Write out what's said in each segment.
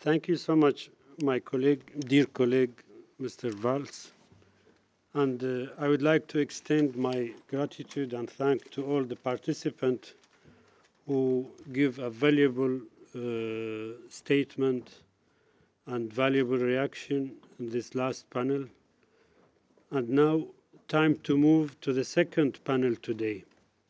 Thank you so much, my dear colleague, Mr. Valls. And I would like to extend my gratitude and thanks to all the participants who give a valuable statement and valuable reaction in this last panel. And now, time to move to the second panel today.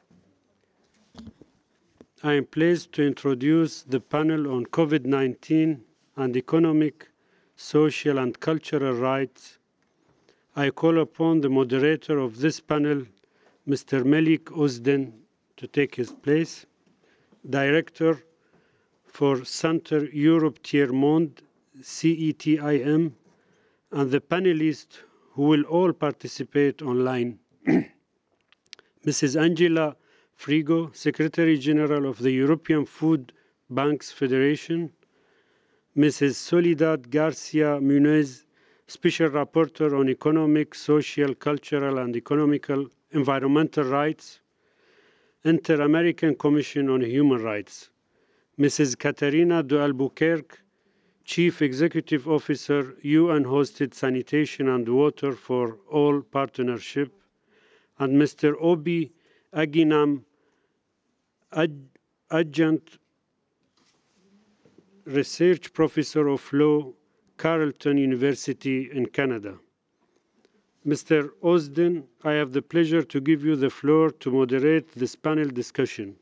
I am pleased to introduce the panel on COVID-19 and economic, social, and cultural rights. I call upon the moderator of this panel, Mr. Melik Ozdin, to take his place, Director for Center Europe Tiers Monde, CETIM, and the panelists who will all participate online. Mrs. Angela Frigo, Secretary General of the European Food Banks Federation, Mrs. Soledad Garcia Munez, Special Rapporteur on Economic, Social, Cultural, and Environmental Rights, Inter-American Commission on Human Rights, Mrs. Caterina de Albuquerque, Chief Executive Officer, UN-hosted Sanitation and Water for All Partnership, and Mr. Obi Aginam, Adjunct Research Professor of Law, Carleton University in Canada. Mr. Ozdin, I have the pleasure to give you the floor to moderate this panel discussion.